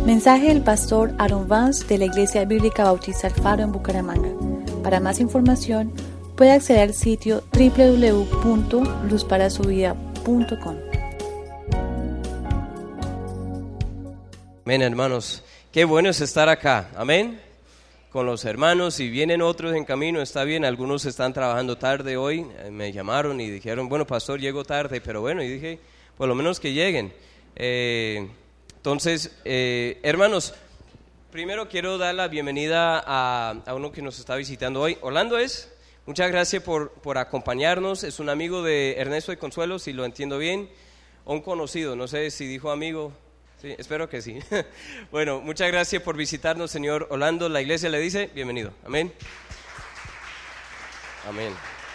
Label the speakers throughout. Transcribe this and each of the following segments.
Speaker 1: Mensaje del pastor Aaron Vance de la Iglesia Bíblica Bautista El Faro en Bucaramanga. Para más información, puede acceder al sitio www.luzparasuvida.com.
Speaker 2: Amén, hermanos. Qué bueno es estar acá. Amén. Con los hermanos, y vienen otros en camino, está bien. Algunos están trabajando tarde hoy. Me llamaron y dijeron, bueno, pastor, llego tarde, pero bueno, y dije, por lo menos que lleguen. Entonces, hermanos, primero quiero dar la bienvenida a uno que nos está visitando hoy. Orlando es. Muchas gracias por acompañarnos. Es un amigo de Ernesto y Consuelo, si lo entiendo bien, o un conocido, no sé si dijo amigo. Sí, espero que sí. Bueno, muchas gracias por visitarnos, señor Orlando. La iglesia le dice, bienvenido. Amén. Amén.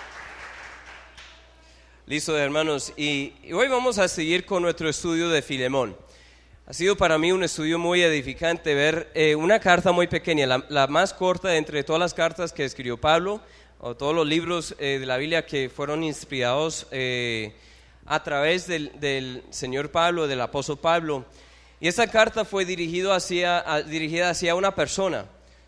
Speaker 2: Listo, hermanos. Y hoy vamos a seguir con nuestro estudio de Filemón. Ha sido para mí un estudio muy edificante ver una carta muy pequeña, la más corta de entre todas las cartas que escribió Pablo, o todos los libros de la Biblia que fueron inspirados a través del Señor Pablo, del apóstol Pablo. Y esa carta fue dirigida hacia una persona.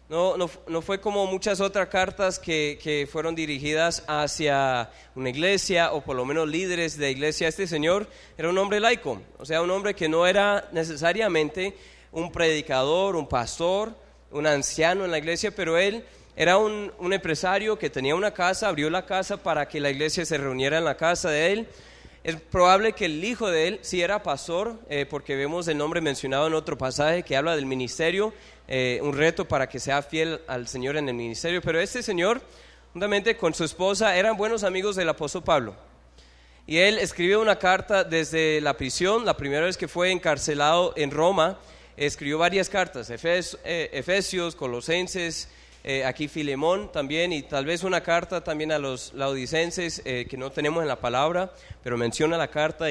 Speaker 2: No fue como muchas otras cartas que fueron dirigidas hacia una iglesia, o por lo menos líderes de iglesia. Este señor era un hombre laico, o sea, un hombre que no era necesariamente un predicador, un pastor, un anciano en la iglesia, pero él era un empresario que tenía una casa, abrió la casa para que la iglesia se reuniera en la casa de él. Es probable que el hijo de él sí era pastor, porque vemos el nombre mencionado en otro pasaje que habla del ministerio, un reto para que sea fiel al Señor en el ministerio. Pero este señor, juntamente con su esposa, eran buenos amigos del apóstol Pablo. Y él escribió una carta desde la prisión, la primera vez que fue encarcelado en Roma. Escribió varias cartas, Efesios, Colosenses, aquí Filemón también, y tal vez una carta también a los laodicenses que no tenemos en la palabra, pero menciona la carta.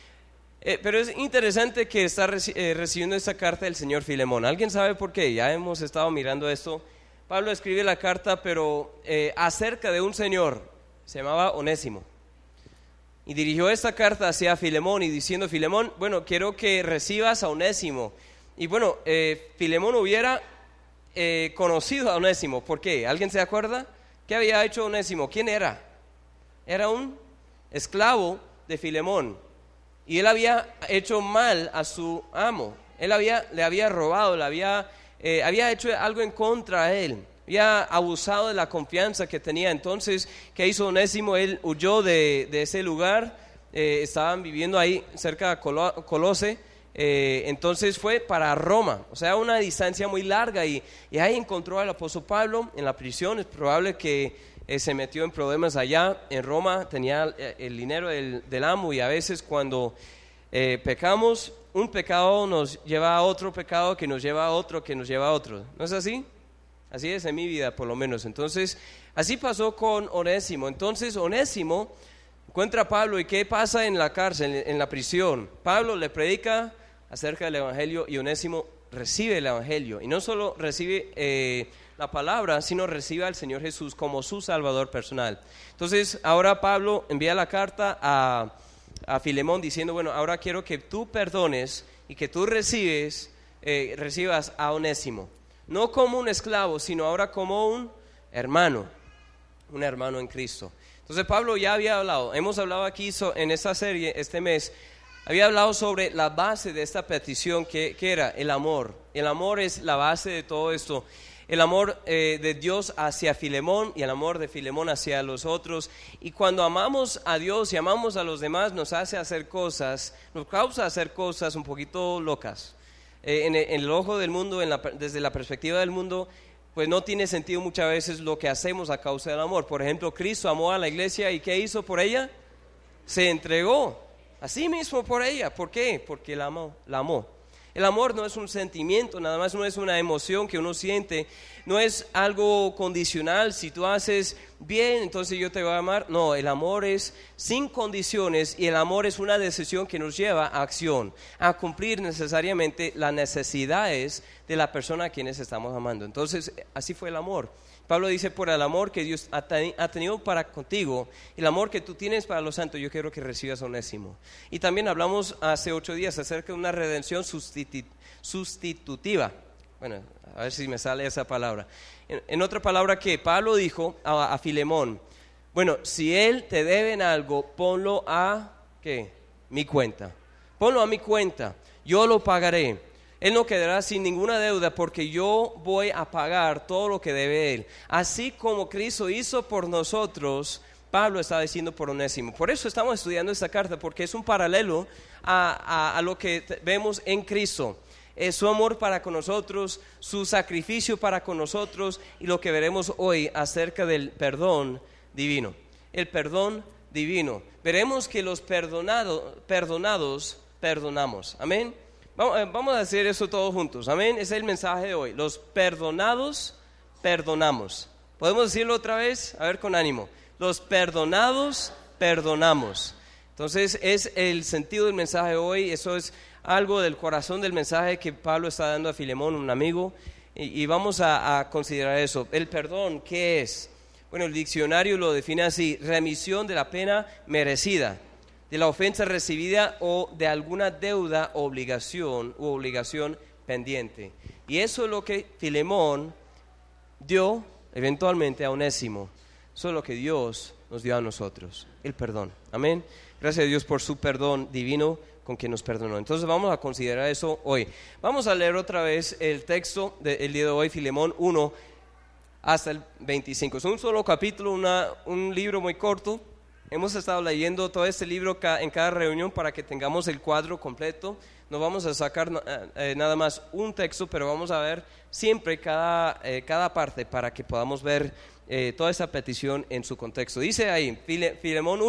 Speaker 2: Pero es interesante que está recibiendo esta carta del señor Filemón. ¿Alguien sabe por qué? Ya hemos estado mirando esto. Pablo escribe la carta, pero acerca de un señor, se llamaba Onésimo, y dirigió esta carta hacia Filemón y diciendo, Filemón, bueno, quiero que recibas a Onésimo. Y bueno, Filemón hubiera conocido a Onésimo. ¿Por qué? ¿Alguien se acuerda? ¿Qué había hecho Onésimo? ¿Quién era? Era un esclavo de Filemón, y él había hecho mal a su amo. Él le había robado, había hecho algo en contra de él, había abusado de la confianza que tenía. Entonces, ¿qué hizo Onésimo? Él huyó de ese lugar. Estaban viviendo ahí cerca de Colose. Entonces fue para Roma, o sea, una distancia muy larga, y ahí encontró al apóstol Pablo en la prisión. Es probable que se metió en problemas allá en Roma, tenía el dinero del amo, y a veces cuando pecamos, un pecado nos lleva a otro pecado, que nos lleva a otro, que nos lleva a otro. ¿No es así? Así es en mi vida, por lo menos. Entonces, así pasó con Onésimo. Entonces, Onésimo encuentra a Pablo, y ¿qué pasa en la cárcel, en la prisión? Pablo le predica acerca del evangelio, y Onésimo recibe el evangelio, y no solo recibe la palabra, sino recibe al Señor Jesús como su Salvador personal. Entonces ahora Pablo envía la carta a Filemón diciendo, bueno, ahora quiero que tú perdones y que tú recibas a Onésimo, no como un esclavo, sino ahora como un hermano en Cristo. Entonces Pablo ya había hablado, hemos hablado aquí en esta serie este mes, había hablado sobre la base de esta petición, que era el amor. El amor es la base de todo esto. El amor de Dios hacia Filemón, y el amor de Filemón hacia los otros. Y cuando amamos a Dios y amamos a los demás, nos causa hacer cosas un poquito locas. En el ojo del mundo, desde la perspectiva del mundo, pues no tiene sentido muchas veces lo que hacemos a causa del amor. Por ejemplo, Cristo amó a la iglesia, ¿y qué hizo por ella? Se entregó así mismo por ella. ¿Por qué? Porque la amó. El amor no es un sentimiento, nada más, no es una emoción que uno siente, no es algo condicional. Si tú haces bien, entonces yo te voy a amar. No, el amor es sin condiciones y el amor es una decisión que nos lleva a acción, a cumplir necesariamente las necesidades de la persona a quienes estamos amando. Entonces, así fue el amor. Pablo dice, por el amor que Dios ha tenido para contigo, el amor que tú tienes para los santos, yo quiero que recibas a Onésimo. Y también hablamos hace 8 días acerca de una redención sustitutiva. Bueno, a ver si me sale esa palabra. En otra palabra que Pablo dijo a Filemón, bueno, si él te deben algo, ponlo a, ¿qué? Mi cuenta. Ponlo a mi cuenta, yo lo pagaré. Él no quedará sin ninguna deuda porque yo voy a pagar todo lo que debe él. Así como Cristo hizo por nosotros, Pablo está diciendo por Onésimo. Por eso estamos estudiando esta carta, porque es un paralelo a lo que vemos en Cristo. Es su amor para con nosotros, su sacrificio para con nosotros y lo que veremos hoy acerca del perdón divino. El perdón divino. Veremos que los perdonados perdonamos. Amén. Vamos a hacer eso todos juntos, amén. Ese es el mensaje de hoy. Los perdonados, perdonamos. ¿Podemos decirlo otra vez? A ver, con ánimo. Los perdonados, perdonamos. Entonces, es el sentido del mensaje de hoy. Eso es algo del corazón del mensaje que Pablo está dando a Filemón, un amigo. Y vamos a considerar eso. El perdón, ¿qué es? Bueno, el diccionario lo define así: remisión de la pena merecida, de la ofensa recibida o de alguna deuda o obligación pendiente. Y eso es lo que Filemón dio eventualmente a Onésimo. Eso es lo que Dios nos dio a nosotros, el perdón. Amén. Gracias a Dios por su perdón divino con que nos perdonó. Entonces vamos a considerar eso hoy. Vamos a leer otra vez el texto del día de hoy, Filemón 1 hasta el 25. Es un solo capítulo, un libro muy corto. Hemos estado leyendo todo este libro en cada reunión para que tengamos el cuadro completo. No vamos a sacar nada más un texto, pero vamos a ver siempre cada parte para que podamos ver toda esa petición en su contexto. Dice ahí, Filemón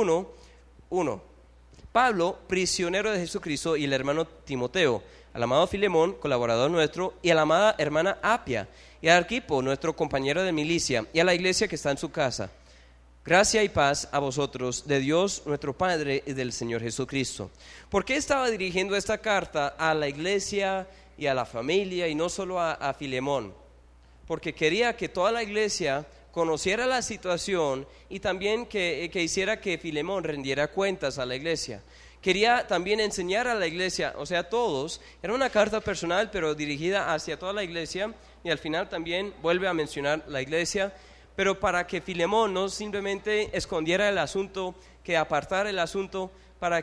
Speaker 2: 1. Pablo, prisionero de Jesucristo, y el hermano Timoteo, al amado Filemón, colaborador nuestro, y a la amada hermana Apia, y a Arquipo, nuestro compañero de milicia, y a la iglesia que está en su casa. Gracia y paz a vosotros, de Dios nuestro Padre y del Señor Jesucristo. ¿Por qué estaba dirigiendo esta carta a la iglesia y a la familia y no solo a Filemón? Porque quería que toda la iglesia conociera la situación y también que hiciera que Filemón rendiera cuentas a la iglesia. Quería también enseñar a la iglesia, o sea, a todos. Era una carta personal, pero dirigida hacia toda la iglesia, y al final también vuelve a mencionar la iglesia, pero para que Filemón no simplemente escondiera el asunto, que apartara el asunto, para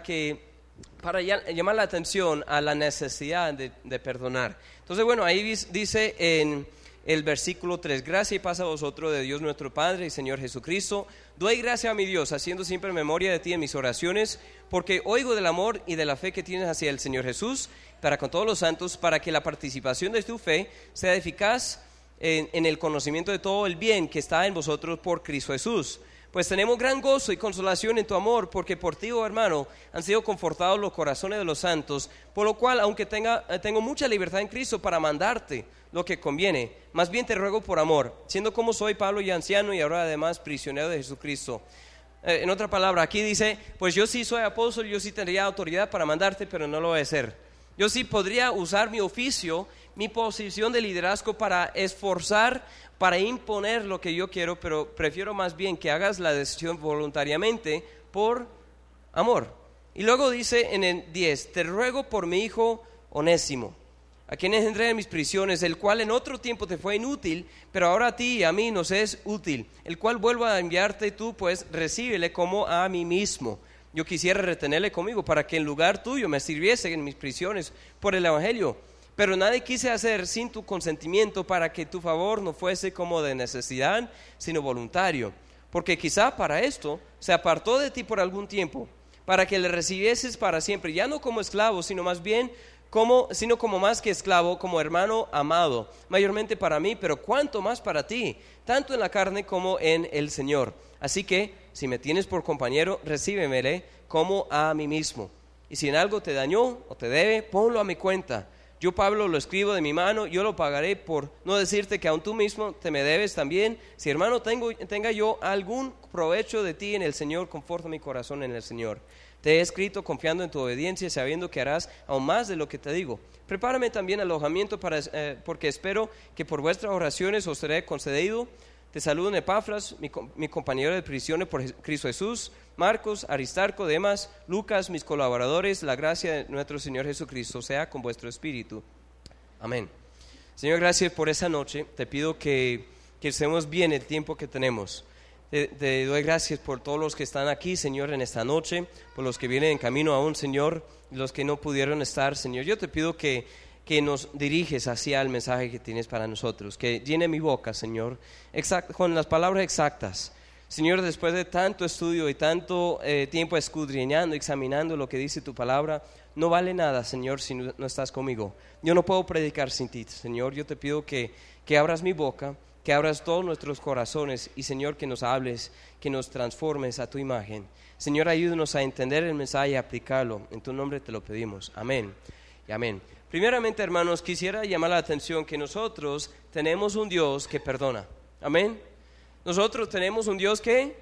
Speaker 2: llamar la atención a la necesidad de perdonar. Entonces, bueno, ahí dice en el versículo 3, gracia y paz a vosotros de Dios nuestro Padre y Señor Jesucristo. Doy gracia a mi Dios, haciendo siempre memoria de ti en mis oraciones, porque oigo del amor y de la fe que tienes hacia el Señor Jesús, para con todos los santos, para que la participación de tu fe sea eficaz en el conocimiento de todo el bien que está en vosotros por Cristo Jesús. Pues tenemos gran gozo y consolación en tu amor, porque por ti, oh hermano, han sido confortados los corazones de los santos, por lo cual, aunque tengo mucha libertad en Cristo para mandarte lo que conviene, más bien te ruego por amor, siendo como soy Pablo ya anciano y ahora además prisionero de Jesucristo. En otra palabra, aquí dice, pues yo sí soy apóstol, yo sí tendría autoridad para mandarte, pero no lo voy a hacer. Yo sí podría usar mi oficio, mi posición de liderazgo para esforzar, para imponer lo que yo quiero, pero prefiero más bien que hagas la decisión voluntariamente por amor. Y luego dice en el 10, te ruego por mi hijo Onésimo, a quien engendré en mis prisiones, el cual en otro tiempo te fue inútil, pero ahora a ti y a mí nos es útil, el cual vuelvo a enviarte tú, pues recíbele como a mí mismo. Yo quisiera retenerle conmigo para que en lugar tuyo me sirviese en mis prisiones por el evangelio, pero nadie quise hacer sin tu consentimiento, para que tu favor no fuese como de necesidad, sino voluntario, porque quizá para esto se apartó de ti por algún tiempo, para que le recibieses para siempre, ya no como esclavo, sino más bien como más que esclavo, como hermano amado, mayormente para mí, pero cuanto más para ti, tanto en la carne como en el Señor. Así que, si me tienes por compañero, recíbemele como a mí mismo. Y si en algo te dañó o te debe, ponlo a mi cuenta. Yo, Pablo, lo escribo de mi mano, yo lo pagaré, por no decirte que aun tú mismo te me debes también. Si, hermano, tenga yo algún provecho de ti en el Señor, conforta mi corazón en el Señor. Te he escrito confiando en tu obediencia, sabiendo que harás aún más de lo que te digo. Prepárame también alojamiento porque espero que por vuestras oraciones os seré concedido. Te saludo en Epafras, mi compañero de prisiones por Cristo Jesús, Marcos, Aristarco, Demas, Lucas, mis colaboradores. La gracia de nuestro Señor Jesucristo sea con vuestro espíritu. Amén. Señor, gracias por esa noche. Te pido que estemos bien el tiempo que tenemos. Te doy gracias por todos los que están aquí, Señor, en esta noche, por los que vienen en camino aún, Señor, y los que no pudieron estar, Señor. Yo te pido que nos diriges hacia el mensaje que tienes para nosotros, que llene mi boca, Señor, con las palabras exactas. Señor, después de tanto estudio y tanto tiempo escudriñando, examinando lo que dice tu palabra, no vale nada, Señor, si no estás conmigo. Yo no puedo predicar sin ti, Señor. Yo te pido que abras mi boca, que abras todos nuestros corazones y, Señor, que nos hables, que nos transformes a tu imagen. Señor, ayúdanos a entender el mensaje y a aplicarlo. En tu nombre te lo pedimos. Amén y amén. Primeramente, hermanos, quisiera llamar la atención que nosotros tenemos un Dios que perdona. Amén. Nosotros tenemos un Dios que...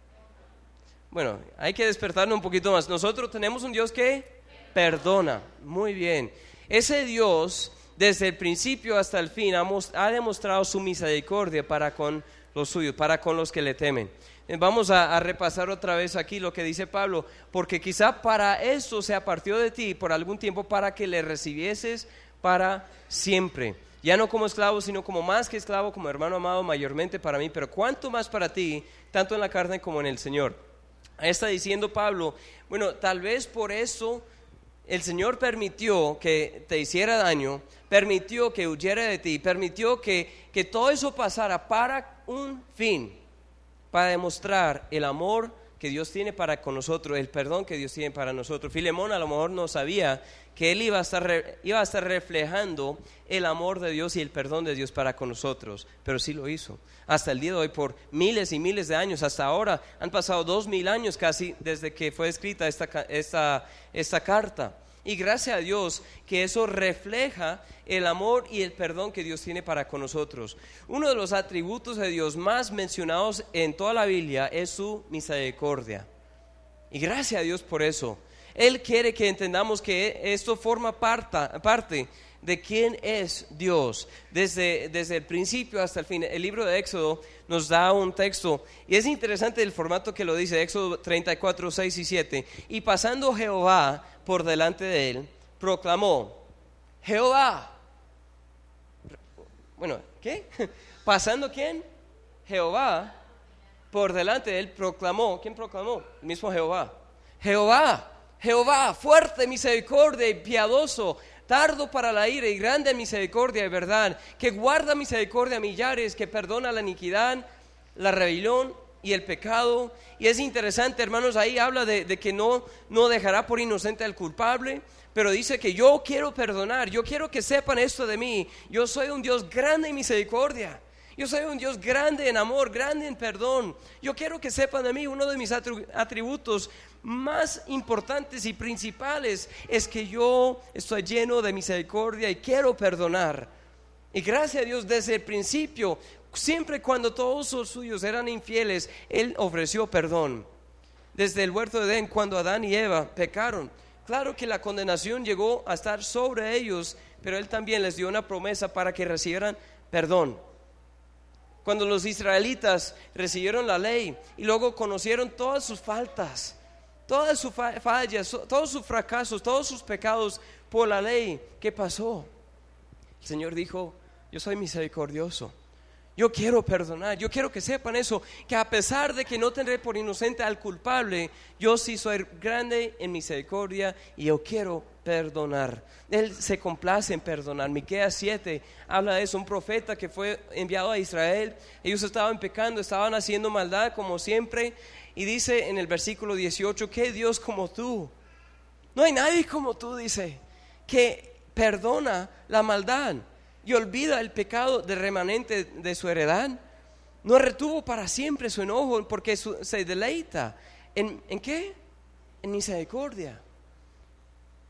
Speaker 2: Bueno, hay que despertarnos un poquito más. Nosotros tenemos un Dios que perdona. Muy bien. Ese Dios, desde el principio hasta el fin, ha demostrado su misericordia para con los suyos, para con los que le temen. Vamos a repasar otra vez aquí lo que dice Pablo, porque quizá para eso se apartó de ti por algún tiempo, para que le recibieses para siempre. Ya no como esclavo, sino como más que esclavo, como hermano amado mayormente para mí, pero cuánto más para ti, tanto en la carne como en el Señor. Ahí está diciendo Pablo, bueno, tal vez por eso el Señor permitió que te hiciera daño, permitió que huyera de ti, permitió que todo eso pasara para un fin, para demostrar el amor que Dios tiene para con nosotros, el perdón que Dios tiene para nosotros. Filemón a lo mejor no sabía que él iba a estar reflejando el amor de Dios y el perdón de Dios para con nosotros, pero sí lo hizo. Hasta el día de hoy, por miles y miles de años, hasta ahora, han pasado 2000 años casi desde que fue escrita esta carta. Y gracias a Dios que eso refleja el amor y el perdón que Dios tiene para con nosotros. Uno de los atributos de Dios más mencionados en toda la Biblia es su misericordia. Y gracias a Dios por eso. Él quiere que entendamos que esto forma parte de quién es Dios. Desde el principio hasta el fin. El libro de Éxodo nos da un texto. Y es interesante el formato que lo dice. Éxodo 34, 6 y 7. Y pasando Jehová por delante de él, proclamó, Jehová. Bueno, ¿qué? ¿Pasando quién? Jehová por delante de él proclamó. ¿Quién proclamó? El mismo Jehová. Jehová, fuerte misericordia y piadoso, tardo para la ira y grande en misericordia y verdad, que guarda misericordia a millares, que perdona la iniquidad, la rebelión y el pecado. Y es interesante, hermanos, ahí habla de que no dejará por inocente al culpable, pero dice que yo quiero perdonar. Yo quiero que sepan esto de mí. Yo soy un Dios grande en misericordia. Yo soy un Dios grande en amor, grande en perdón. Yo quiero que sepan de mí. Uno de mis atributos más importantes y principales es que yo estoy lleno de misericordia y quiero perdonar. Y gracias a Dios, desde el principio, siempre cuando todos los suyos eran infieles, Él ofreció perdón. Desde el huerto de Edén, cuando Adán y Eva pecaron, claro que la condenación llegó a estar sobre ellos, pero Él también les dio una promesa para que recibieran perdón. Cuando los israelitas recibieron la ley y luego conocieron todas sus faltas, todas sus fallas, todos sus fracasos, todos sus pecados por la ley, ¿qué pasó? El Señor dijo, yo soy misericordioso. Yo quiero perdonar, yo quiero que sepan eso, que a pesar de que no tendré por inocente al culpable, yo sí soy grande en misericordia y yo quiero perdonar. Él se complace en perdonar. Miqueas 7 habla de eso, un profeta que fue enviado a Israel. Ellos estaban pecando, estaban haciendo maldad como siempre, y dice en el versículo 18, ¿qué Dios como tú? No hay nadie como tú, dice, que perdona la maldad y olvida el pecado del remanente de su heredad. No retuvo para siempre su enojo, porque se deleita ¿en qué? En misericordia.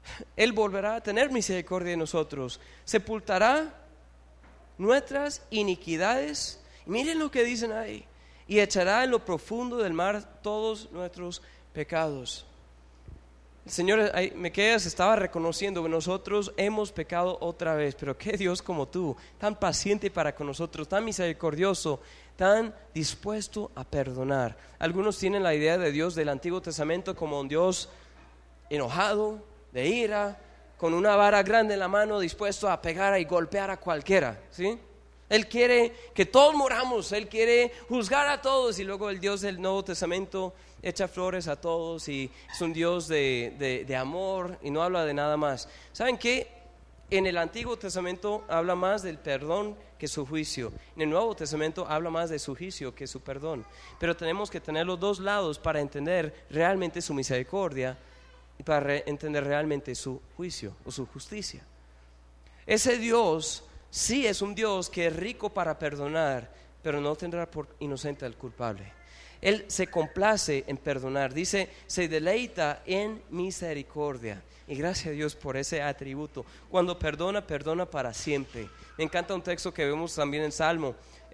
Speaker 2: Él volverá a tener misericordia de nosotros, sepultará nuestras iniquidades. Miren lo que dicen ahí. Y echará en lo profundo del mar todos nuestros pecados. El Señor, Miqueas estaba reconociendo que nosotros hemos pecado otra vez, pero qué Dios como tú, tan paciente para con nosotros, tan misericordioso, tan dispuesto a perdonar. Algunos tienen la idea de Dios del Antiguo Testamento como un Dios enojado, de ira, con una vara grande en la mano, dispuesto a pegar y golpear a cualquiera, ¿sí? Él quiere que todos moramos, Él quiere juzgar a todos, y luego el Dios del Nuevo Testamento echa flores a todos y es un Dios de amor y no habla de nada más. ¿Saben qué? En el Antiguo Testamento habla más del perdón que su juicio. En el Nuevo Testamento habla más de su juicio que su perdón. Pero tenemos que tener los dos lados para entender realmente su misericordia y para entender realmente su juicio o su justicia. Ese Dios sí es un Dios que es rico para perdonar, pero no tendrá por inocente al culpable. Él se complace en perdonar, dice, se deleita en misericordia. Y gracias a Dios por ese atributo. Cuando perdona, perdona para siempre. Me encanta un texto que vemos también en Salmos,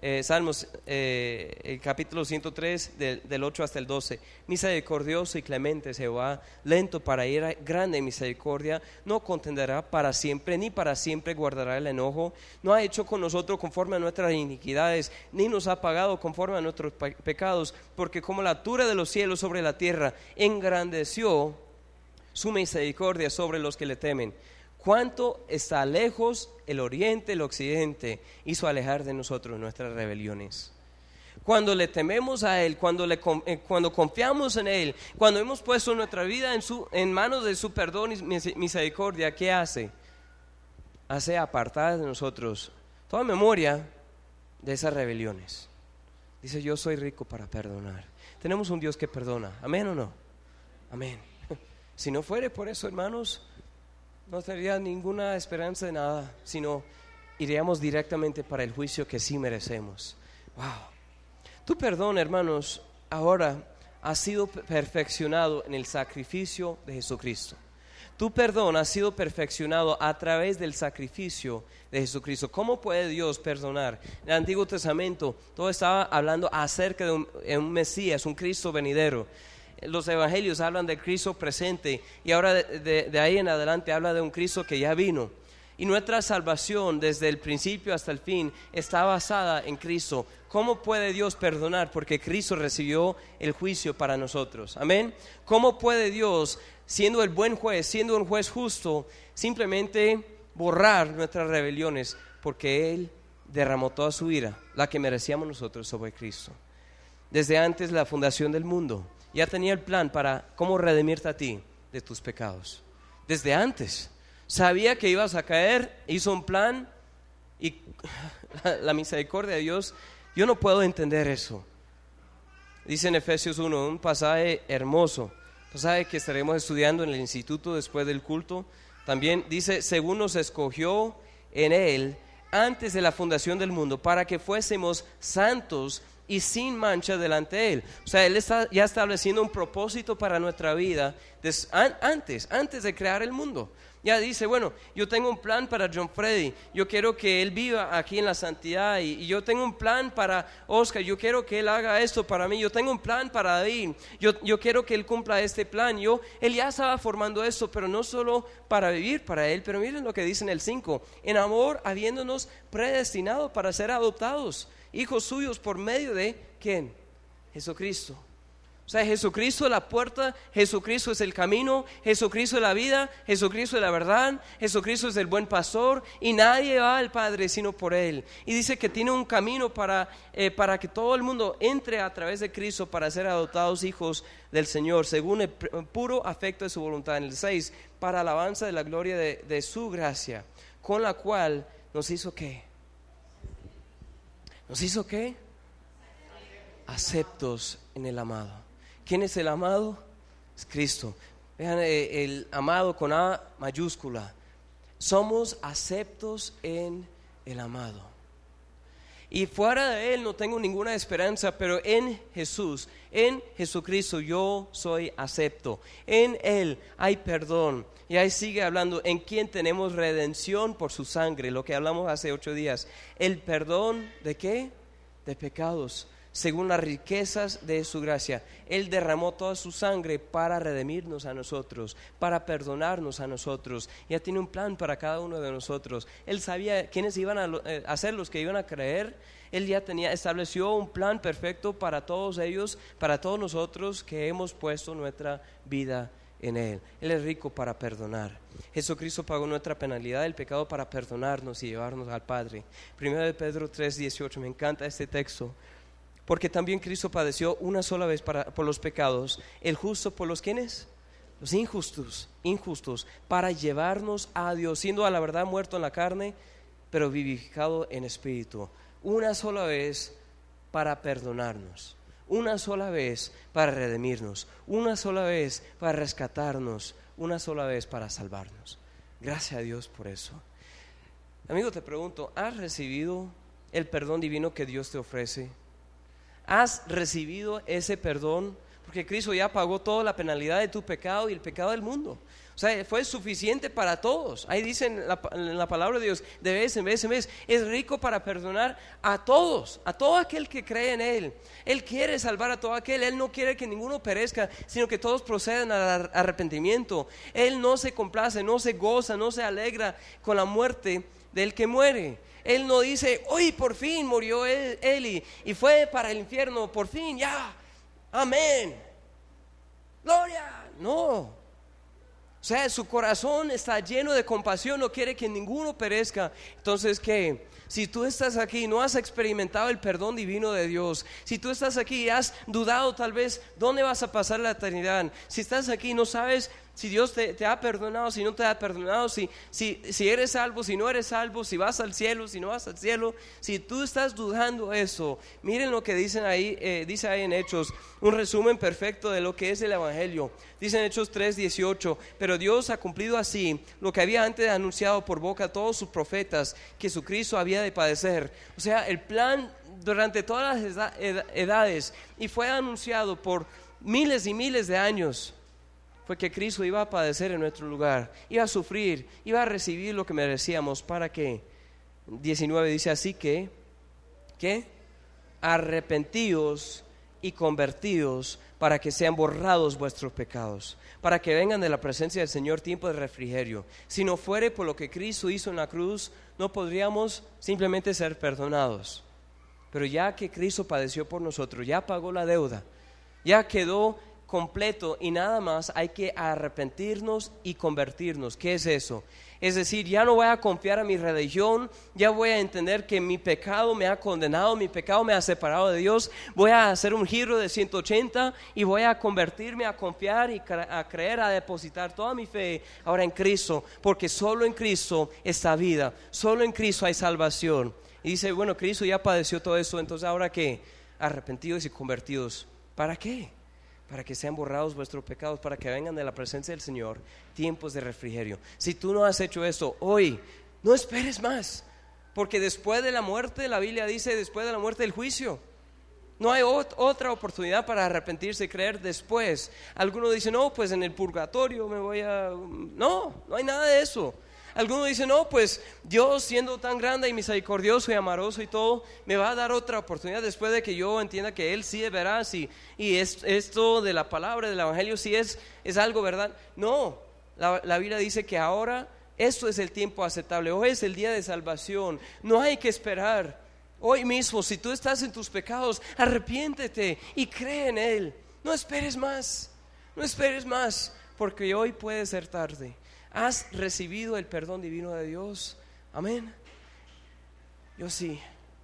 Speaker 2: el capítulo 103, del 8 hasta el 12. Misericordioso y clemente es Jehová, lento para ira, grande en misericordia, no contenderá para siempre, ni para siempre guardará el enojo. No ha hecho con nosotros conforme a nuestras iniquidades, ni nos ha pagado conforme a nuestros pecados, porque como la altura de los cielos sobre la tierra, engrandeció su misericordia sobre los que le temen. Cuánto está lejos el oriente, el occidente, hizo alejar de nosotros nuestras rebeliones. Cuando le tememos a Él, cuando confiamos en Él, cuando hemos puesto nuestra vida en manos de su perdón y misericordia, ¿qué hace? Hace apartar de nosotros toda memoria de esas rebeliones. Dice, yo soy rico para perdonar. Tenemos un Dios que perdona, ¿amén o no? Amén. Si no fuere por eso, hermanos, no tendría ninguna esperanza de nada, sino iríamos directamente para el juicio que sí merecemos. Wow. Tu perdón, hermanos, ahora ha sido perfeccionado en el sacrificio de Jesucristo. Tu perdón ha sido perfeccionado a través del sacrificio de Jesucristo. ¿Cómo puede Dios perdonar? En el Antiguo Testamento todo estaba hablando acerca de un Mesías, un Cristo venidero. Los evangelios hablan del Cristo presente y ahora de ahí en adelante habla de un Cristo que ya vino. Y nuestra salvación desde el principio hasta el fin está basada en Cristo. ¿Cómo puede Dios perdonar? Porque Cristo recibió el juicio para nosotros. Amén. ¿Cómo puede Dios, siendo el buen juez, siendo un juez justo, simplemente borrar nuestras rebeliones? Porque Él derramó toda su ira, la que merecíamos nosotros, sobre Cristo. Desde antes de la fundación del mundo ya tenía el plan para cómo redimirte a ti de tus pecados. Desde antes sabía que ibas a caer, hizo un plan. Y la misericordia de Dios, yo no puedo entender eso. Dice en Efesios 1, un pasaje hermoso, pasaje que estaremos estudiando en el instituto después del culto. También dice, según nos escogió en Él antes de la fundación del mundo, para que fuésemos santos y sin mancha delante de Él. O sea, Él está ya estableciendo un propósito para nuestra vida antes de crear el mundo. Ya dice, bueno, yo tengo un plan para John Freddy, yo quiero que él viva aquí en la santidad, y yo tengo un plan para Oscar, yo quiero que él haga esto para mí, yo tengo un plan para David, yo quiero que él cumpla este plan. Él ya estaba formando esto, pero no solo para vivir para él, pero miren lo que dice en el 5, en amor habiéndonos predestinado para ser adoptados, hijos suyos por medio de, ¿quién? Jesucristo. O sea, Jesucristo es la puerta, Jesucristo es el camino, Jesucristo es la vida, Jesucristo es la verdad, Jesucristo es el buen pastor, y nadie va al Padre sino por Él. Y dice que tiene un camino para que todo el mundo entre a través de Cristo para ser adoptados hijos del Señor, según el puro afecto de su voluntad. En el 6, para alabanza de la gloria de su gracia, con la cual nos hizo ¿qué? ¿Nos hizo qué? Aceptos en el amado. ¿Quién es el amado? Es Cristo. Vean, el amado con A mayúscula. Somos aceptos en el amado. Y fuera de Él no tengo ninguna esperanza, pero en Jesús, en Jesucristo yo soy acepto. En Él hay perdón. Y ahí sigue hablando, en quien tenemos redención por su sangre, lo que hablamos hace 8 días. El perdón ¿de qué? De pecados, según las riquezas de su gracia. Él derramó toda su sangre para redimirnos a nosotros, para perdonarnos a nosotros. Ya tiene un plan para cada uno de nosotros. Él sabía quiénes iban a ser los que iban a creer. Él ya estableció un plan perfecto para todos ellos, para todos nosotros que hemos puesto nuestra vida en Él. Él es rico para perdonar. Jesucristo pagó nuestra penalidad del pecado para perdonarnos y llevarnos al Padre. 1 Pedro 3:18, me encanta este texto. Porque también Cristo padeció una sola vez por los pecados, el justo por los ¿quiénes? Los injustos, para llevarnos a Dios, siendo a la verdad muerto en la carne, pero vivificado en espíritu. Una sola vez para perdonarnos, una sola vez para redimirnos, una sola vez para rescatarnos, una sola vez para salvarnos. Gracias a Dios por eso. Amigo, te pregunto, ¿has recibido el perdón divino que Dios te ofrece? ¿Has recibido ese perdón? Porque Cristo ya pagó toda la penalidad de tu pecado y el pecado del mundo. O sea, fue suficiente para todos. Ahí dice en la palabra de Dios, de vez en vez, es rico para perdonar a todos, a todo aquel que cree en Él. Él quiere salvar a todo aquel. Él no quiere que ninguno perezca, sino que todos procedan al arrepentimiento. Él no se complace, no se goza, no se alegra con la muerte del que muere. Él no dice, hoy por fin murió él y fue para el infierno, por fin, ya, amén, gloria. No, o sea, su corazón está lleno de compasión, no quiere que ninguno perezca. Entonces, ¿qué? Si tú estás aquí y no has experimentado el perdón divino de Dios, si tú estás aquí y has dudado tal vez dónde vas a pasar la eternidad, si estás aquí y no sabes si Dios te ha perdonado, si no te ha perdonado, si eres salvo, si no eres salvo, si vas al cielo, si no vas al cielo, si tú estás dudando eso, miren lo que dice ahí en Hechos, un resumen perfecto de lo que es el Evangelio. Dice en Hechos 3:18, pero Dios ha cumplido así lo que había antes anunciado por boca a todos sus profetas, que su Cristo había de padecer. O sea, el plan durante todas las edades, y fue anunciado por miles y miles de años, fue que Cristo iba a padecer en nuestro lugar, iba a sufrir, iba a recibir lo que merecíamos. ¿Para qué? 19 dice así que arrepentíos y convertíos para que sean borrados vuestros pecados, para que vengan de la presencia del Señor tiempo de refrigerio. Si no fuere por lo que Cristo hizo en la cruz, no podríamos simplemente ser perdonados. Pero ya que Cristo padeció por nosotros, ya pagó la deuda, ya quedó completo y nada más, hay que arrepentirnos y convertirnos. ¿Qué es eso? Es decir, ya no voy a confiar a mi religión, ya voy a entender que mi pecado me ha condenado, mi pecado me ha separado de Dios, voy a hacer un giro de 180 y voy a convertirme, a confiar y a creer, a depositar toda mi fe ahora en Cristo, porque solo en Cristo está vida, solo en Cristo hay salvación. Y dice, bueno, Cristo ya padeció todo eso, entonces ahora ¿qué? Arrepentidos y convertidos. ¿Para qué? Para que sean borrados vuestros pecados, para que vengan de la presencia del Señor tiempos de refrigerio. Si tú no has hecho eso hoy, no esperes más, porque después de la muerte, la Biblia dice, después de la muerte, el juicio. No hay otra oportunidad para arrepentirse y creer después. Algunos dicen, no, pues en el purgatorio me voy a... No hay nada de eso. Algunos dicen, no, pues Dios siendo tan grande y misericordioso y amoroso y todo, me va a dar otra oportunidad después de que yo entienda que Él sí es veraz y esto de la palabra del Evangelio sí es algo verdad. No, la Biblia dice que ahora esto es el tiempo aceptable, hoy es el día de salvación, no hay que esperar. Hoy mismo, si tú estás en tus pecados, arrepiéntete y cree en Él. No esperes más, porque hoy puede ser tarde. ¿Has recibido el perdón divino de Dios? Amén. Yo sí.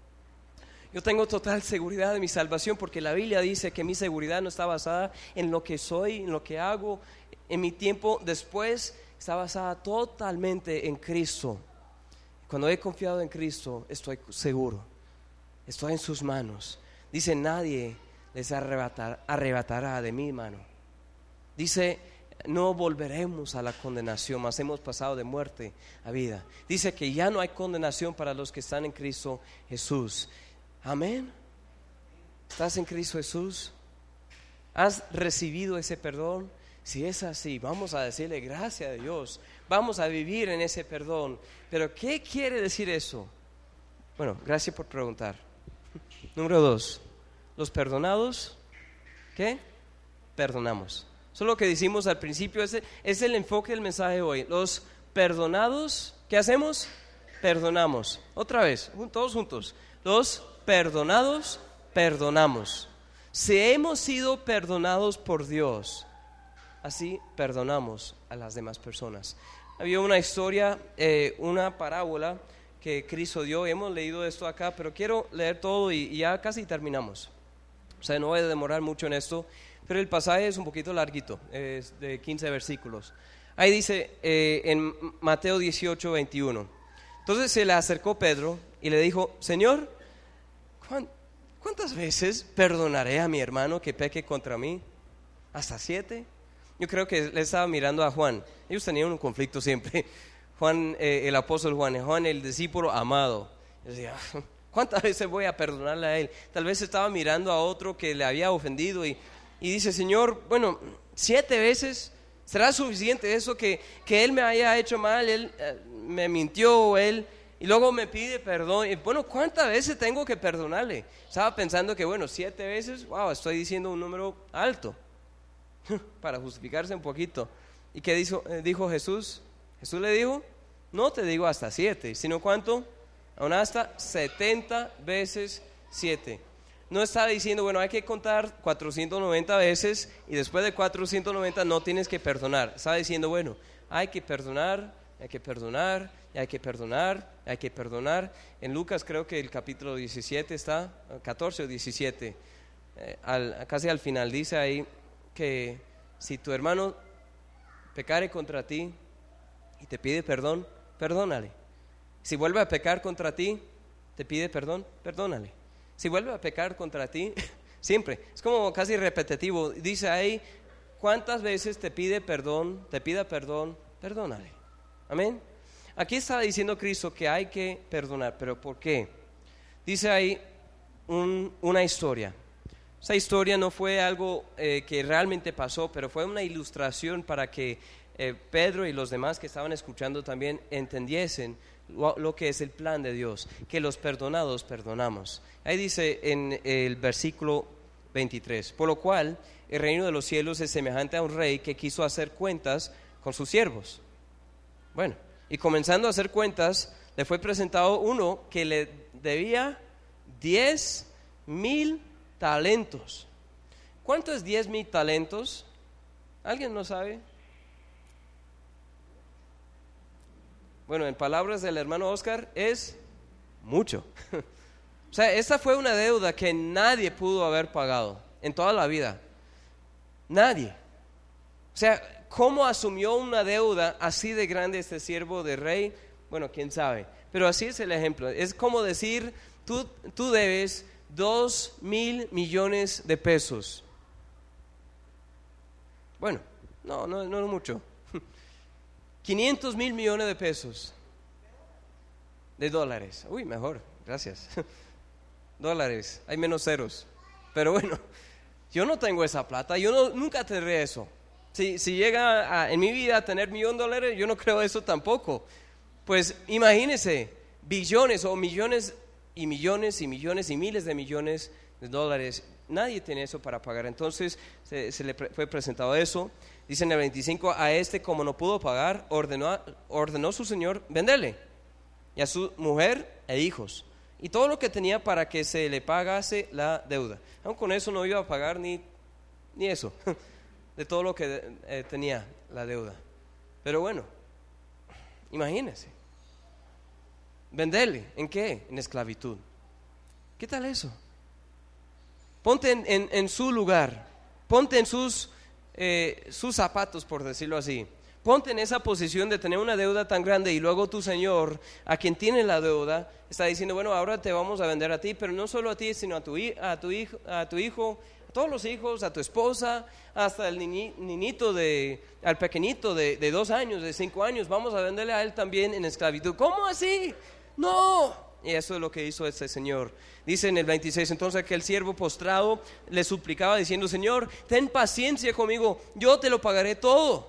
Speaker 2: Yo tengo total seguridad de mi salvación, porque la Biblia dice que mi seguridad no está basada en lo que soy, en lo que hago, en mi tiempo después, está basada totalmente en Cristo. Cuando he confiado en Cristo, estoy seguro, estoy en sus manos. Dice, nadie les arrebatará de mi mano. Dice, no volveremos a la condenación, mas hemos pasado de muerte a vida. Dice que ya no hay condenación para los que están en Cristo Jesús. Amén. ¿Estás en Cristo Jesús? ¿Has recibido ese perdón? Si es así, vamos a decirle gracias a Dios. Vamos a vivir en ese perdón. Pero ¿qué quiere decir eso? Bueno, gracias por preguntar. Número 2. Los perdonados, ¿qué? Perdonamos. Eso es lo que decimos al principio. Ese es el enfoque del mensaje de hoy. Los perdonados, ¿qué hacemos? Perdonamos. Otra vez, todos juntos. Los perdonados, perdonamos. Si hemos sido perdonados por Dios, así perdonamos a las demás personas. Había una historia, una parábola que Cristo dio. Hemos leído esto acá, pero quiero leer todo y ya casi terminamos. O sea, no voy a demorar mucho en esto, pero el pasaje es un poquito larguito, es de 15 versículos. Ahí dice en Mateo 18, 21. Entonces se le acercó Pedro y le dijo: Señor, ¿cuántas veces perdonaré a mi hermano que peque contra mí? ¿Hasta 7? Yo creo que le estaba mirando a Juan. Ellos tenían un conflicto siempre. Juan, el apóstol Juan, el discípulo amado. Yo decía, ¿cuántas veces voy a perdonarle a él? Tal vez estaba mirando a otro que le había ofendido y dice: Señor, bueno, 7 veces, ¿será suficiente eso que él me haya hecho mal? Él me mintió, y luego me pide perdón. Y bueno, ¿cuántas veces tengo que perdonarle? Estaba pensando que, bueno, 7 veces, wow, estoy diciendo un número alto para justificarse un poquito. ¿Y qué dijo Jesús? Jesús le dijo: no te digo hasta 7, sino ¿cuánto? Aún hasta 70 veces 7. No está diciendo, bueno, hay que contar 490 veces y después de 490 no tienes que perdonar. Está diciendo, bueno, hay que perdonar, hay que perdonar, hay que perdonar, hay que perdonar. En Lucas creo que el capítulo 17 está, 14 o 17, casi al final dice ahí que si tu hermano pecare contra ti y te pide perdón, perdónale. Si vuelve a pecar contra ti, te pide perdón, perdónale. Si vuelve a pecar contra ti, siempre, es como casi repetitivo, dice ahí, ¿cuántas veces te pida perdón, perdónale? Amén. Aquí está diciendo Cristo que hay que perdonar, pero ¿por qué? Dice ahí una historia. Esa historia no fue algo que realmente pasó, pero fue una ilustración para que Pedro y los demás que estaban escuchando también entendiesen lo que es el plan de Dios, que los perdonados perdonamos. Ahí dice en el versículo 23, por lo cual el reino de los cielos es semejante a un rey que quiso hacer cuentas con sus siervos. Bueno, y comenzando a hacer cuentas, le fue presentado uno que le debía 10,000 talentos. ¿Cuánto es 10,000 talentos? ¿Alguien no sabe? Bueno, en palabras del hermano Oscar, es mucho. O sea, esta fue una deuda que nadie pudo haber pagado en toda la vida. Nadie. O sea, ¿cómo asumió una deuda así de grande este siervo de rey? Bueno, quién sabe. Pero así es el ejemplo. Es como decir, tú debes 2,000 millones de pesos. Bueno, no mucho. 500,000 millones de pesos. De dólares. Uy, mejor, gracias. Dólares, hay menos ceros. Pero bueno, yo no tengo esa plata, nunca tendré eso. Si llega en mi vida a tener $1,000,000, yo no creo eso tampoco. Pues imagínense, billones o millones y millones y millones y miles de millones de dólares. Nadie tiene eso para pagar. Entonces se le fue presentado eso. Dice en el 25, a este como no pudo pagar, ordenó su señor venderle, y a su mujer e hijos, y todo lo que tenía para que se le pagase la deuda. Aún con eso no iba a pagar ni eso, de todo lo que tenía la deuda. Pero bueno, imagínense, venderle, ¿en qué? En esclavitud. ¿Qué tal eso? Ponte en su lugar, ponte en sus zapatos, por decirlo así. Ponte en esa posición de tener una deuda tan grande y luego tu Señor, a quien tiene la deuda, está diciendo, bueno, ahora te vamos a vender a ti, pero no solo a ti, sino a tu hijo, a todos los hijos, a tu esposa, hasta el niñito, al pequeñito de 2 años, de 5 años, vamos a venderle a él también en esclavitud. ¿Cómo así? No, Y eso es lo que hizo este señor. Dice en el 26, entonces aquel siervo postrado le suplicaba diciendo, Señor, ten paciencia conmigo, yo te lo pagaré todo.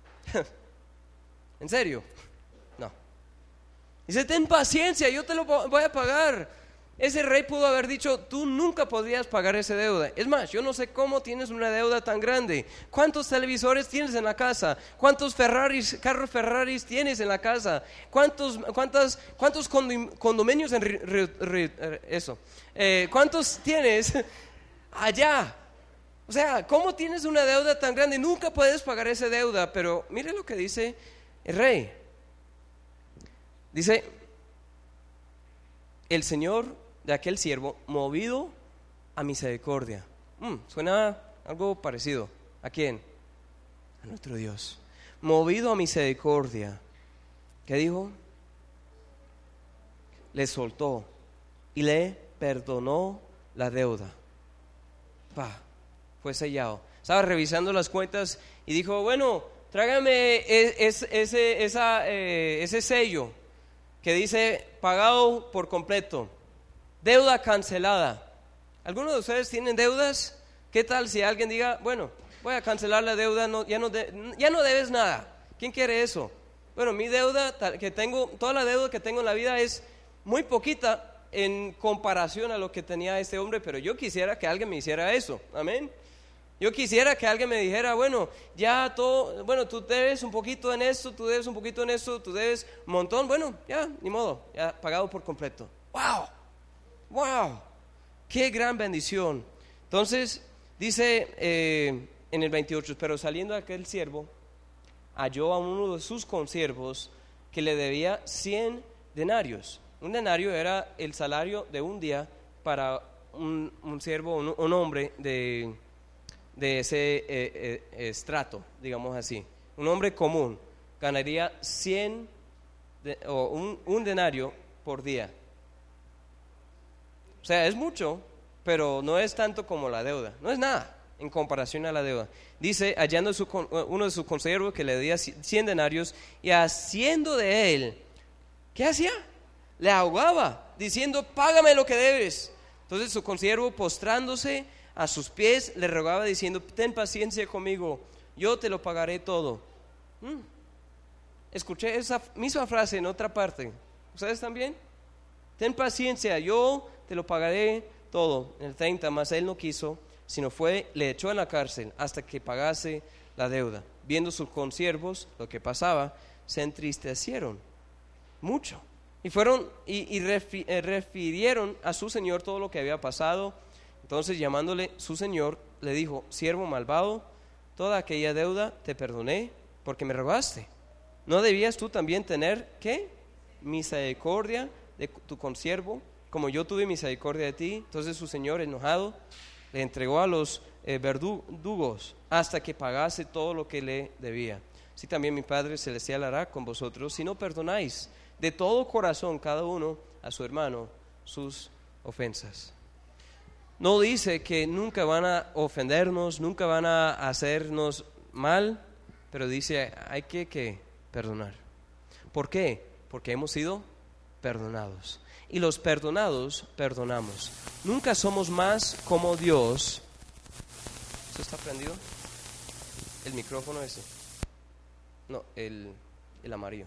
Speaker 2: ¿En serio? No. Dice, ten paciencia, yo te lo voy a pagar. Ese rey pudo haber dicho, tú nunca podrías pagar esa deuda. Es más, yo no sé cómo tienes una deuda tan grande. ¿Cuántos televisores tienes en la casa? ¿Cuántos carros Ferraris tienes en la casa? ¿Cuántos condominios ¿cuántos tienes allá? O sea, ¿cómo tienes una deuda tan grande? Nunca puedes pagar esa deuda. Pero mire lo que dice el rey. Dice, el Señor de aquel siervo, movido a misericordia. Suena algo parecido. ¿A quién? A nuestro Dios. Movido a misericordia. ¿Qué dijo? Le soltó y le perdonó la deuda. Fue sellado. Estaba revisando las cuentas y dijo, bueno, tráigame ese sello que dice pagado por completo. Deuda cancelada. ¿Algunos de ustedes tienen deudas? ¿Qué tal si alguien diga, bueno, voy a cancelar la deuda, ya no debes nada? ¿Quién quiere eso? Bueno, mi deuda que tengo, toda la deuda que tengo en la vida es muy poquita en comparación a lo que tenía este hombre, pero yo quisiera que alguien me hiciera eso. Amén. Yo quisiera que alguien me dijera, bueno, ya todo, bueno, tú debes un poquito en esto, tú debes un poquito en esto, tú debes un montón, bueno, ya, ni modo, ya pagado por completo. ¡Wow! ¡Qué gran bendición! Entonces, dice en el 28, pero saliendo aquel siervo, halló a uno de sus consiervos que le debía 100 denarios. Un denario era el salario de un día para un siervo, un hombre de ese estrato, digamos así. Un hombre común ganaría 100 un denario por día. O sea, es mucho, pero no es tanto como la deuda. No es nada en comparación a la deuda. Dice, hallando uno de sus consiervos que le debía 100 denarios y haciendo de él, ¿qué hacía? Le ahogaba, diciendo, págame lo que debes. Entonces su consiervo, postrándose a sus pies, le rogaba diciendo, ten paciencia conmigo, yo te lo pagaré todo. Escuché esa misma frase en otra parte. ¿Ustedes también? Ten paciencia, yo te lo pagaré todo. En el 30, mas él no quiso, sino le echó en la cárcel hasta que pagase la deuda. Viendo sus consiervos lo que pasaba, se entristecieron mucho. Y fueron y refirieron a su señor todo lo que había pasado. Entonces, llamándole su señor, le dijo, siervo malvado, toda aquella deuda te perdoné porque me rogaste. ¿No debías tú también tener, qué? Misericordia de tu consiervo, como yo tuve misericordia de ti? Entonces su señor, enojado, le entregó a los verdugos hasta que pagase todo lo que le debía. Así también mi Padre Celestial hará con vosotros si no perdonáis de todo corazón cada uno a su hermano sus ofensas. No dice que nunca van a ofendernos, nunca van a hacernos mal, pero dice hay que perdonar. ¿Por qué? Porque hemos sido perdonados. Y los perdonados, perdonamos. Nunca somos más como Dios. ¿Eso está prendido? ¿El micrófono ese? No, el amarillo.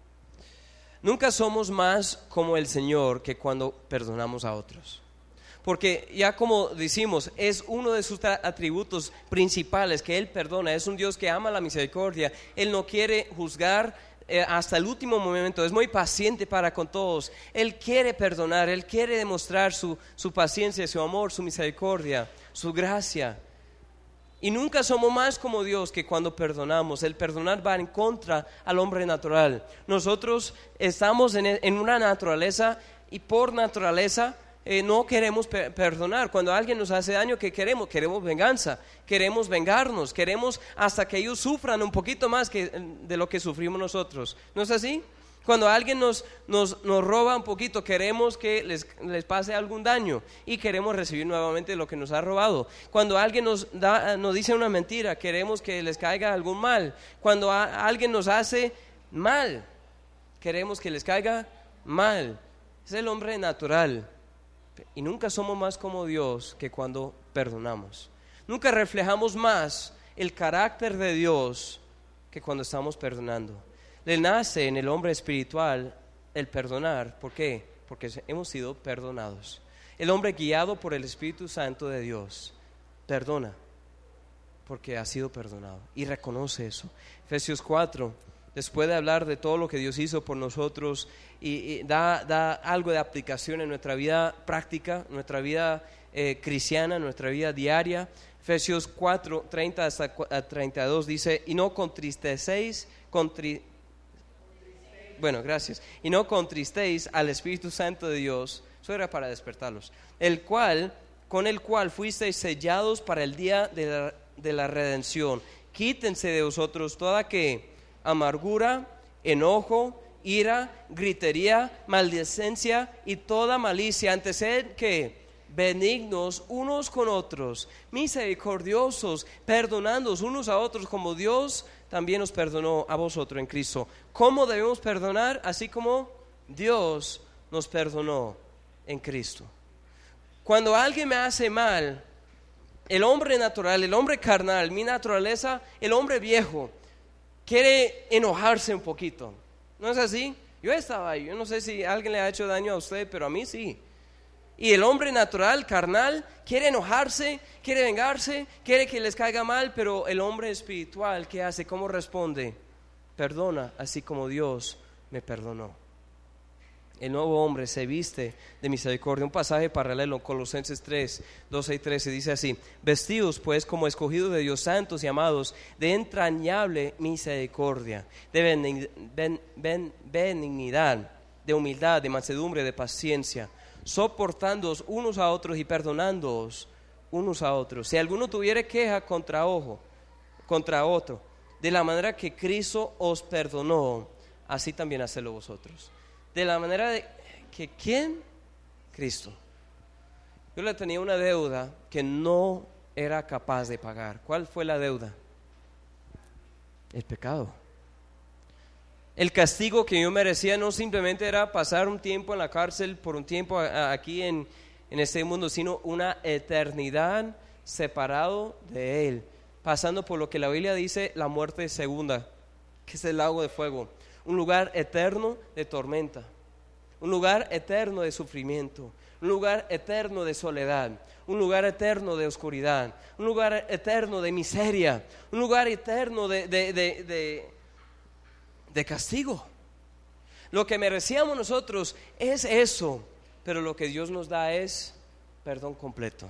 Speaker 2: Nunca somos más como el Señor que cuando perdonamos a otros. Porque ya como decimos, es uno de sus atributos principales que Él perdona. Es un Dios que ama la misericordia. Él no quiere juzgar hasta el último momento. Es muy paciente para con todos. Él quiere perdonar. Él quiere demostrar su paciencia, su amor, su misericordia, su gracia. Y nunca somos más como Dios que cuando perdonamos. El perdonar va en contra al hombre natural. Nosotros estamos en una naturaleza y por naturaleza no queremos perdonar. Cuando alguien nos hace daño, ¿qué queremos? Queremos venganza, queremos vengarnos, queremos hasta que ellos sufran un poquito más de lo que sufrimos nosotros. ¿No es así? Cuando alguien nos roba un poquito, queremos que les pase algún daño y queremos recibir nuevamente lo que nos ha robado. Cuando alguien nos dice una mentira, queremos que les caiga algún mal. Cuando alguien nos hace mal, queremos que les caiga mal. Es el hombre natural. Y nunca somos más como Dios que cuando perdonamos. Nunca reflejamos más el carácter de Dios que cuando estamos perdonando. Le nace en el hombre espiritual el perdonar. ¿Por qué? Porque hemos sido perdonados. El hombre guiado por el Espíritu Santo de Dios perdona porque ha sido perdonado y reconoce eso. Efesios 4, después de hablar de todo lo que Dios hizo por nosotros y da algo de aplicación en nuestra vida práctica, nuestra vida cristiana, nuestra vida diaria. Efesios 4, 30 hasta 32 dice, y no contristéis y no contristéis al Espíritu Santo de Dios. Eso era para despertarlos. Con el cual fuisteis sellados para el día de la redención. Quítense de vosotros toda amargura, enojo, ira, gritería, maldicencia y toda malicia. Antes sed benignos unos con otros, misericordiosos, perdonándoos unos a otros como Dios también os perdonó a vosotros en Cristo. ¿Cómo debemos perdonar? Así como Dios nos perdonó en Cristo. Cuando alguien me hace mal, el hombre natural, el hombre carnal, mi naturaleza, el hombre viejo, quiere enojarse un poquito. ¿No es así? Yo estaba ahí, yo no sé si alguien le ha hecho daño a usted, pero a mí sí. Y el hombre natural, carnal, quiere enojarse, quiere vengarse, quiere que les caiga mal, pero el hombre espiritual, ¿qué hace? ¿Cómo responde? Perdona, así como Dios me perdonó. El nuevo hombre se viste de misericordia. Un pasaje paralelo, Colosenses 3, 12 y 13, dice así: vestidos pues como escogidos de Dios, santos y amados, de entrañable misericordia, de benignidad, de humildad, de mansedumbre, de paciencia, soportándoos unos a otros y perdonándoos unos a otros. Si alguno tuviere queja contra otro, de la manera que Cristo os perdonó, así también hacedlo vosotros. De la manera de que ¿quién? Cristo. Yo le tenía una deuda que no era capaz de pagar. ¿Cuál fue la deuda? El pecado. El castigo que yo merecía no simplemente era pasar un tiempo en la cárcel por un tiempo aquí en este mundo, sino una eternidad separado de Él, pasando por lo que la Biblia dice la muerte segunda, que es el lago de fuego. Un lugar eterno de tormenta, un lugar eterno de sufrimiento, un lugar eterno de soledad, un lugar eterno de oscuridad, un lugar eterno de miseria, un lugar eterno de castigo. Lo que merecíamos nosotros es eso, pero lo que Dios nos da es perdón completo.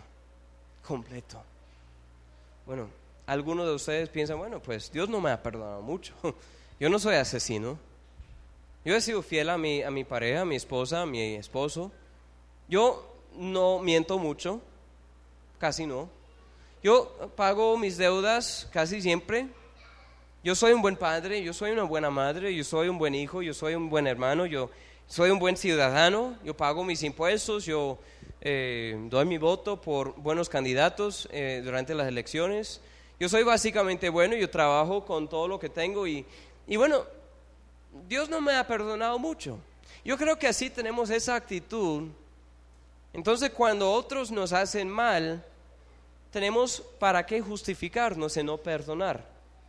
Speaker 2: Bueno, algunos de ustedes piensan, bueno, pues Dios no me ha perdonado mucho. Yo no soy asesino. Yo he sido fiel a mi pareja, a mi esposa, a mi esposo. Yo no miento mucho, casi no. Yo pago mis deudas casi siempre. Yo soy un buen padre, yo soy una buena madre, yo soy un buen hijo, yo soy un buen hermano, yo soy un buen ciudadano, yo pago mis impuestos, yo doy mi voto por buenos candidatos durante las elecciones. Yo soy básicamente bueno, yo trabajo con todo lo que tengo y bueno, Dios no me ha perdonado mucho. Yo creo que así tenemos esa actitud. Entonces cuando otros nos hacen mal, tenemos para qué justificarnos en no perdonar.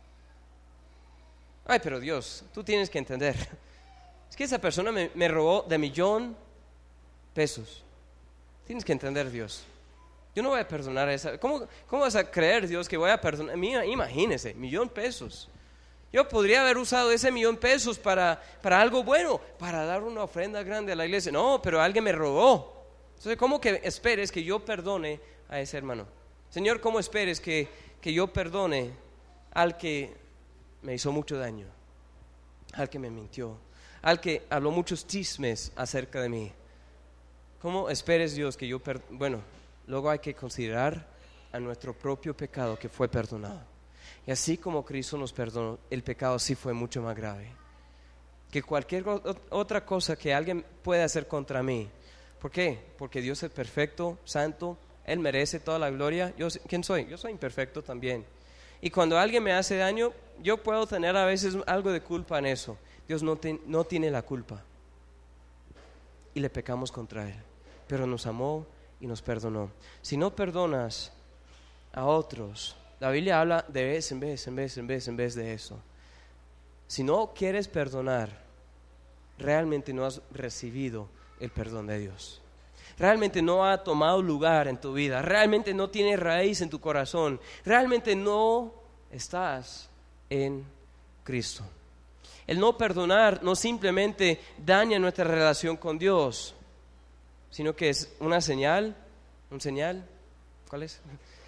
Speaker 2: Ay, pero Dios, tú tienes que entender, es que esa persona me robó de $1,000,000. Tienes que entender, Dios, yo no voy a perdonar a esa. ¿Cómo vas a creer, Dios, que voy a perdonar? Imagínese, $1,000,000. Yo podría haber usado ese $1,000,000 para algo bueno, para dar una ofrenda grande a la iglesia. No, pero alguien me robó. Entonces, ¿cómo que esperes que yo perdone a ese hermano? Señor, ¿cómo esperes que yo perdone al que me hizo mucho daño, al que me mintió, al que habló muchos chismes acerca de mí? ¿Cómo esperes, Dios, que yo bueno, luego hay que considerar a nuestro propio pecado que fue perdonado. Y así como Cristo nos perdonó, el pecado sí fue mucho más grave que cualquier otra cosa que alguien pueda hacer contra mí. ¿Por qué? Porque Dios es perfecto, santo, Él merece toda la gloria. ¿Quién soy? Yo soy imperfecto también. Y cuando alguien me hace daño, yo puedo tener a veces algo de culpa en eso. Dios no tiene la culpa. y le pecamos contra Él, pero nos amó y nos perdonó. Si no perdonas a otros, la Biblia habla de vez en vez de eso. Si no quieres perdonar, realmente no has recibido el perdón de Dios. Realmente no ha tomado lugar en tu vida. Realmente no tiene raíz en tu corazón. Realmente no estás en Cristo. El no perdonar no simplemente daña nuestra relación con Dios, sino que es una señal. ¿Un señal? ¿Cuál es?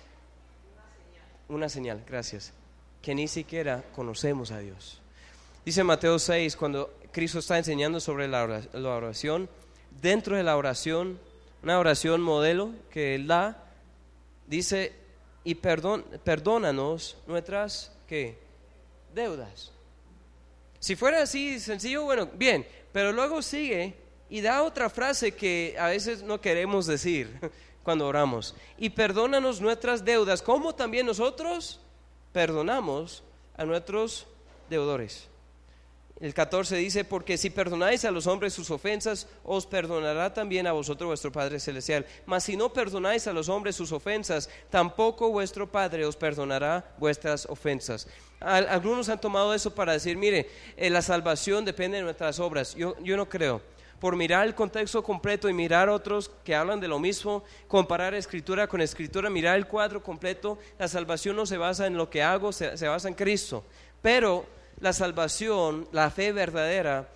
Speaker 2: Una señal, gracias. Que ni siquiera conocemos a Dios. Dice Mateo 6, cuando Cristo está enseñando sobre la oración, dentro de la oración, una oración modelo que Él da, dice, y perdónanos nuestras, ¿qué? Deudas. Si fuera así sencillo, bueno, bien, pero luego sigue y da otra frase que a veces no queremos decir cuando oramos. Y perdónanos nuestras deudas, como también nosotros perdonamos a nuestros deudores. El 14 dice, porque si perdonáis a los hombres sus ofensas, os perdonará también a vosotros vuestro Padre Celestial. Mas si no perdonáis a los hombres sus ofensas, tampoco vuestro Padre os perdonará vuestras ofensas. Algunos han tomado eso para decir, mire, la salvación depende de nuestras obras. Yo no creo. Por mirar el contexto completo y mirar otros que hablan de lo mismo, comparar escritura con escritura, mirar el cuadro completo, la salvación no se basa en lo que hago, se basa en Cristo. Pero la salvación, la fe verdadera,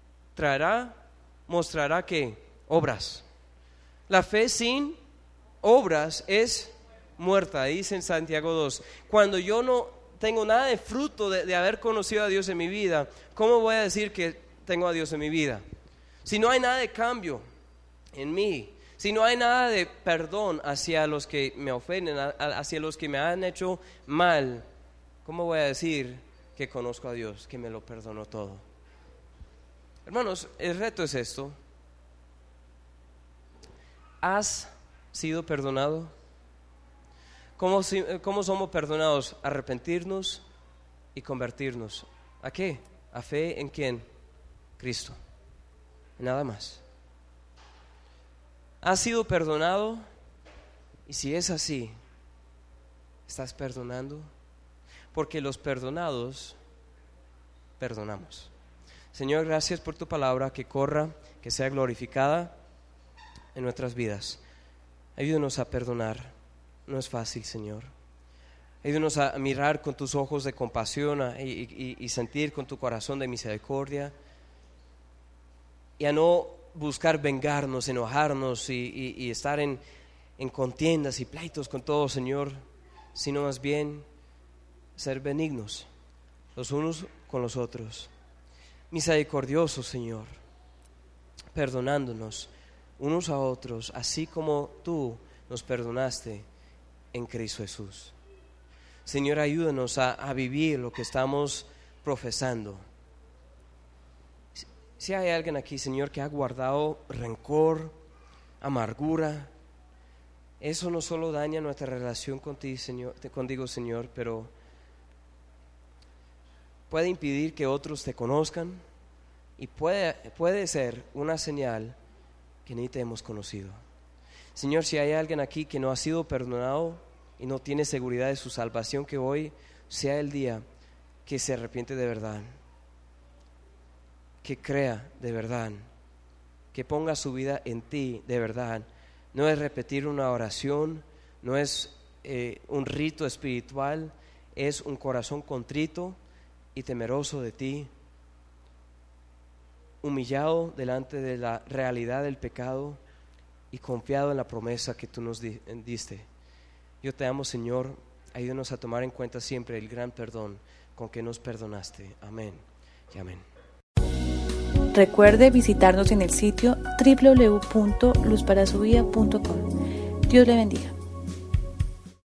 Speaker 2: mostrará que obras. La fe sin obras es muerta, dice en Santiago 2. Cuando yo no tengo nada de fruto de haber conocido a Dios en mi vida, ¿cómo voy a decir que tengo a Dios en mi vida? Si no hay nada de cambio en mí, si no hay nada de perdón hacia los que me ofenden, hacia los que me han hecho mal, ¿cómo voy a decir que conozco a Dios, que me lo perdonó todo? Hermanos, el reto es esto. ¿Has sido perdonado? ¿Cómo somos perdonados? Arrepentirnos y convertirnos. ¿A qué? ¿A fe en quién? Cristo. Nada más. ¿Has sido perdonado? Y si es así, ¿estás perdonando? Porque los perdonados, perdonamos. Señor, gracias por tu palabra, que corra, que sea glorificada en nuestras vidas. Ayúdanos a perdonar. No es fácil, Señor. Ayúdanos a mirar con tus ojos de compasión y sentir con tu corazón de misericordia. Y a no buscar vengarnos, enojarnos y estar en contiendas y pleitos con todo, Señor, sino más bien ser benignos los unos con los otros, misericordiosos, Señor, perdonándonos unos a otros, así como tú nos perdonaste en Cristo Jesús. Señor, ayúdanos a vivir lo que estamos profesando. Si hay alguien aquí, Señor, que ha guardado rencor, amargura, eso no solo daña nuestra relación contigo, Señor, pero puede impedir que otros te conozcan y puede ser una señal que ni te hemos conocido. Señor, si hay alguien aquí que no ha sido perdonado y no tiene seguridad de su salvación, que hoy sea el día que se arrepiente de verdad, que crea de verdad, que ponga su vida en ti de verdad. No es repetir una oración, no es un rito espiritual, es un corazón contrito y temeroso de ti, humillado delante de la realidad del pecado y confiado en la promesa que tú nos diste. Yo te amo, Señor, ayúdanos a tomar en cuenta siempre el gran perdón con que nos perdonaste. Amén y amén.
Speaker 1: Recuerde visitarnos en el sitio www.luzparasuvida.com. Dios le bendiga.